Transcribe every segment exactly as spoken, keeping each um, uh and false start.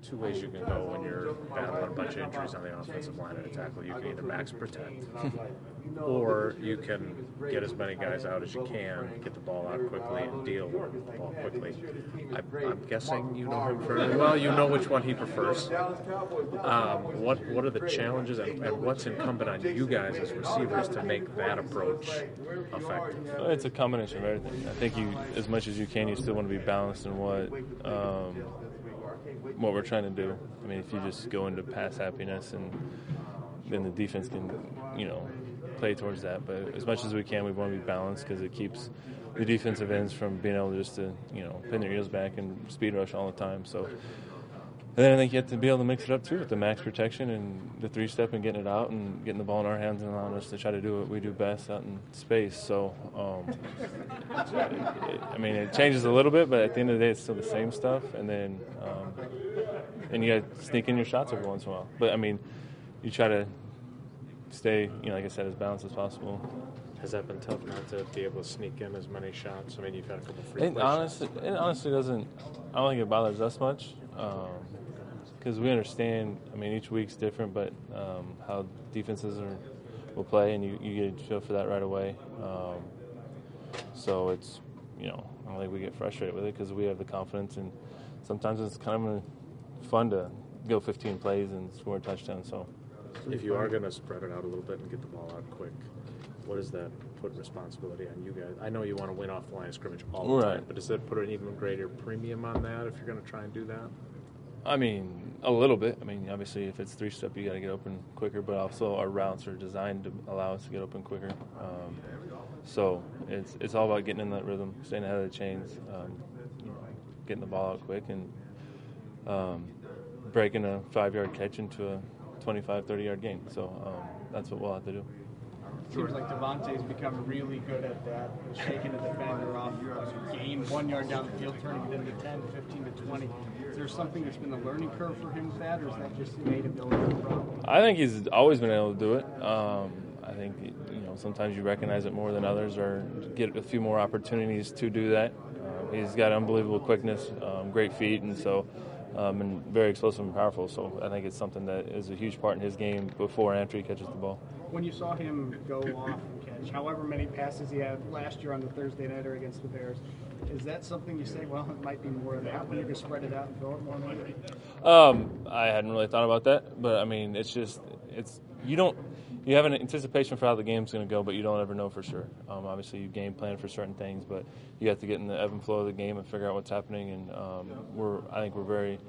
two ways you can go when you're battling a bunch of injuries on the offensive line at a tackle. You can either max protect, or you can get as many guys out as you can, get the ball out quickly, and deal the ball quickly. I, I'm guessing you know him fairly well. You know which one he prefers. Um, what what are the challenges, and, and what's incumbent on you guys as receivers to make that approach effective? It's a combination of everything. I think you, as much as you can, you still want to be balanced in what um, what we're trying to do. I mean, if you just go into pass happiness, and then the defense can, you know, play towards that. But as much as we can, we want to be balanced because it keeps the defensive ends from being able to just to, you know, pin their heels back and speed rush all the time. So, and then I think you have to be able to mix it up too with the max protection and the three step and getting it out and getting the ball in our hands and allowing us to try to do what we do best out in space. So, um, it, it, I mean, it changes a little bit, but at the end of the day, it's still the same stuff. And then, um, and you got to sneak in your shots every once in a while. But I mean, you try to stay, you know, like I said, as balanced as possible. Has that been tough not to be able to sneak in as many shots? I mean, you've had a couple free It honestly, it honestly doesn't. I don't think it bothers us much because um, we understand. I mean, each week's different, but um, how defenses are will play, and you, you get a feel for that right away. Um, so it's, you know, I don't think we get frustrated with it because we have the confidence, and sometimes it's kind of fun to go fifteen plays and score a touchdown. So. If you are going to spread it out a little bit and get the ball out quick, what does that put responsibility on you guys? I know you want to win off the line of scrimmage all the right. time, but does that put an even greater premium on that if you're going to try and do that? I mean, a little bit. I mean, obviously, if it's three-step, you got to get open quicker, but also our routes are designed to allow us to get open quicker. Um, so it's it's all about getting in that rhythm, staying ahead of the chains, um, you know, getting the ball out quick, and um, breaking a five-yard catch into a twenty-five, thirty-yard gain. So um, that's what we'll have to do. It seems like Devontae's become really good at that, shaking a defender off a game, one yard down the field, turning it into ten, fifteen to twenty. Is there something that's been a learning curve for him with that, or is that just innate ability? I think he's always been able to do it. Um, I think, you know, sometimes you recognize it more than others or get a few more opportunities to do that. Uh, he's got unbelievable quickness, um, great feet, and so Um, and very explosive and powerful. So I think it's something that is a huge part in his game before and after he catches the ball. When you saw him go off and catch, however many passes he had last year on the Thursday nighter against the Bears, is that something you say, well, it might be more of that when you can spread it out and throw it more maybe? Um, I hadn't really thought about that, but I mean, it's just, it's, you don't, you have an anticipation for how the game's going to go, but you don't ever know for sure. Um, obviously, you game plan for certain things, but you have to get in the ebb and flow of the game and figure out what's happening. And um, we're, I think, we're very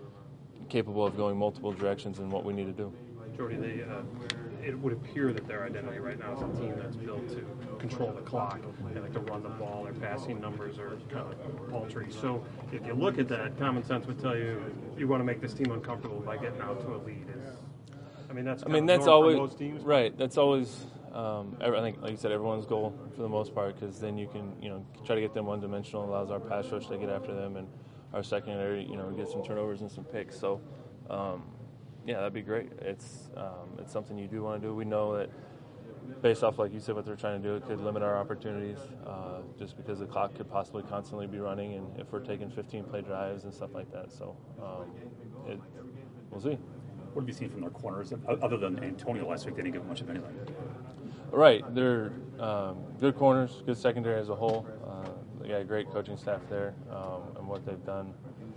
capable of going multiple directions in what we need to do. Jordy, they, uh, it would appear that their identity right now is a team that's built to control the clock. They like to run the ball. Their passing numbers are kind of paltry. So if you look at that, common sense would tell you you want to make this team uncomfortable by getting out to a lead. Is, I mean, that's I mean, that's always most teams. Right. That's always, um, I think, like you said, everyone's goal for the most part, because then you can, you know, try to get them one-dimensional. Allows our pass rush to get after them, and our secondary, you know, get some turnovers and some picks. So, um, yeah, that'd be great. It's um, it's something you do want to do. We know that based off, like you said, what they're trying to do, it could limit our opportunities uh, just because the clock could possibly constantly be running, and if we're taking fifteen-play drives and stuff like that. So, um, it, we'll see. What have you seen from their corners, other than Antonio last week? They didn't give much of anything. Right. They're um, good corners, good secondary as a whole. Uh, they got a great coaching staff there, um, and what they've done.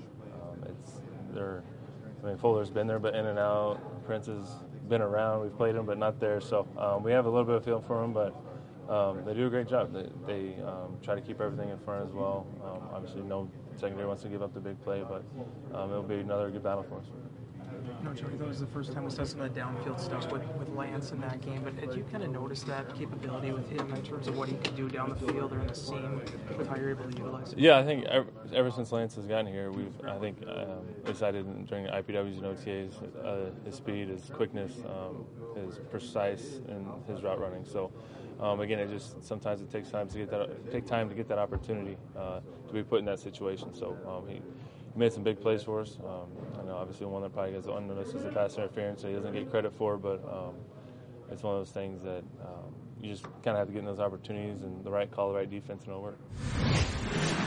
Um, it's they're. I mean, Fuller's been there, but in and out. Prince has been around. We've played him, but not there. So um, we have a little bit of feel for him, but um, they do a great job. They, they um, try to keep everything in front as well. Um, obviously, no secondary wants to give up the big play, but um, it'll be another good battle for us. You know, Jordy, that was the first time we saw some of the downfield stuff with, with Lance in that game, but did you kind of notice that capability with him in terms of what he could do down the field or in the seam with how you're able to utilize it? Yeah, I think ever, ever since Lance has gotten here, we've, I think, um, decided during I P Ws and O T As, uh, his speed, his quickness, um, his precise, and his route running. So, um, again, it just sometimes it takes time to get that take time to get that opportunity uh, to be put in that situation. So um, he. He made some big plays for us. Um, I know obviously one that probably gets unnoticed is the pass interference that he doesn't get credit for, but um, it's one of those things that um, you just kind of have to get in those opportunities and the right call, the right defense, and it'll work.